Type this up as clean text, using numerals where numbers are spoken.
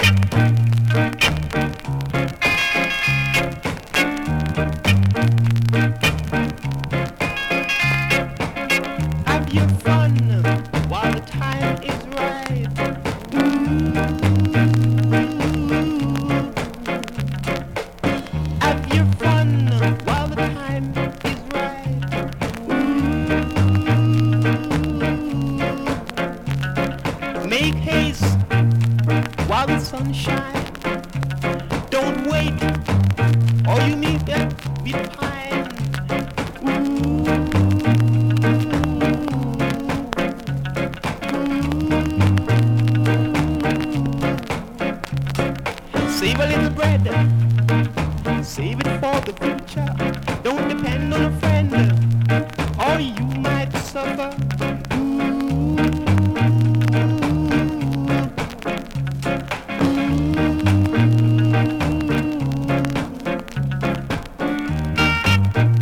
Have your fun while the time is right. Have your fun while the time is right. Make haste while the sun shines. Don't wait, or you may be pine. Save a little bread, save it for the future.